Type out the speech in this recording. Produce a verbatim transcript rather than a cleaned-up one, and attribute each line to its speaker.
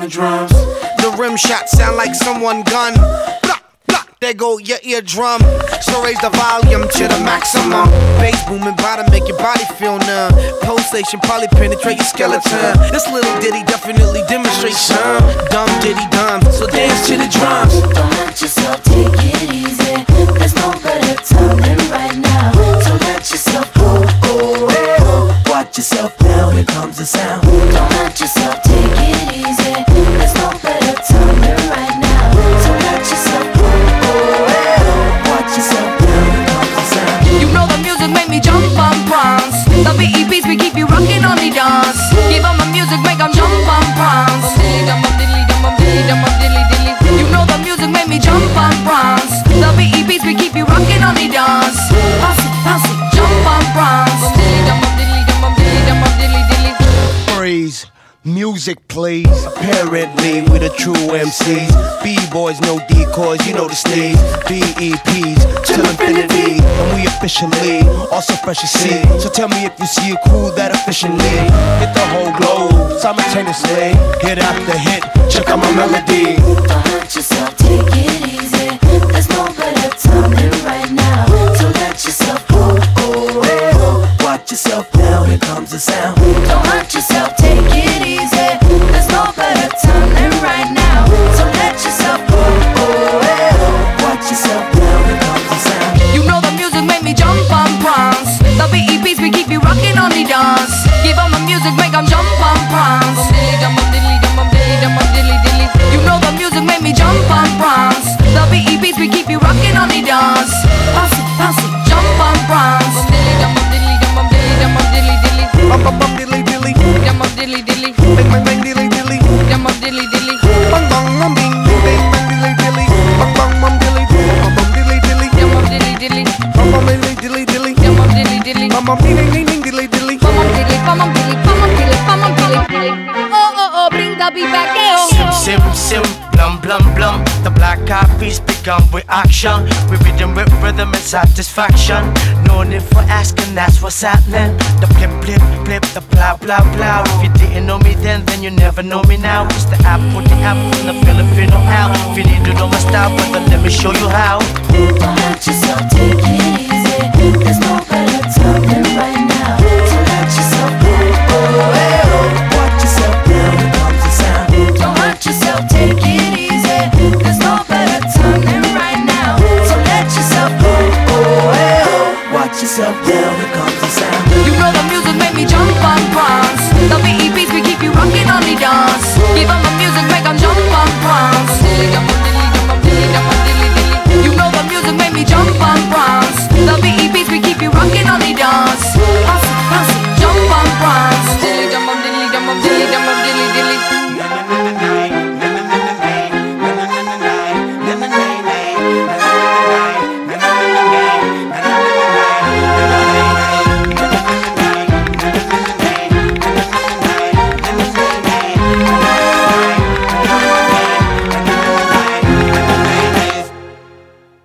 Speaker 1: the drums.
Speaker 2: The rim shot sound like someone gun. Block, block, there go your eardrum. So raise the volume to the maximum. Bass booming bottom make your body feel numb. Pulsation probably penetrate your skeleton. This little ditty definitely demonstrates some dumb ditty dumb. So dance to the drums.
Speaker 1: Don't let yourself take it easy. There's no better time than right now. So let yourself go, go, go. Watch yourself now, here comes the sound. Don't let yourself take it easy. There's no better time than right now. So let yourself go, go, go. Watch yourself now, here comes the sound.
Speaker 3: You know the music make me jump and prance. The B E Ps we keep you rocking on the dance. Give 'em the music, make 'em jump and prance. You know the music make me jump and prance. The B E Ps we keep you rocking on the dance. Bounce it, bounce it, jump and prance.
Speaker 2: Praise, music plays. Apparently we the true M Cs. B-boys, no decoys, you know the stage. B E Ps till infinity, and we officially also fresh as see. So tell me if you see a crew that efficiently hit the whole globe simultaneously. Hit after hit, check out my melody.
Speaker 1: Don't let yourself take it easy. There's no better time than right now. So let yourself go, go, go. Watch yourself now, here comes the sound. Don't let yourself take it easy. There's no better time than right now. So let yourself go, go, go. Watch yourself now, here comes the sound.
Speaker 3: You know the music make me jump and prance. The B E Ps we keep you rocking on the dance. Give 'em the music, make 'em jump and prance. You know the music make me jump and prance. The B E Ps we keep you rocking on the dance. Bounce it, bounce it, jump and prance.
Speaker 2: Bum bum bum dilly dilly, bang bang bang dilly dilly, bang bang bang bing, bang bang dilly dilly, bang bang bang dilly dilly, bang bang dilly dilly, bang bang dilly dilly dilly, bang bang ding ding ding dilly dilly.
Speaker 3: Oh oh oh, bring the beat back,
Speaker 4: Sim, sim, sim, blum, blum, blum. The black eyed peas begun with action. We rhythm with rhythm and satisfaction. No need for asking, that's what's happening. The blip, blip, blip, the blah, blah, blah. If you didn't know me then, then you never know me now. It's the apple, the apple from the Filipino out. If you need to know my style, brother, let me show you how.
Speaker 1: Don't let yourself take it easy. There's no better time than right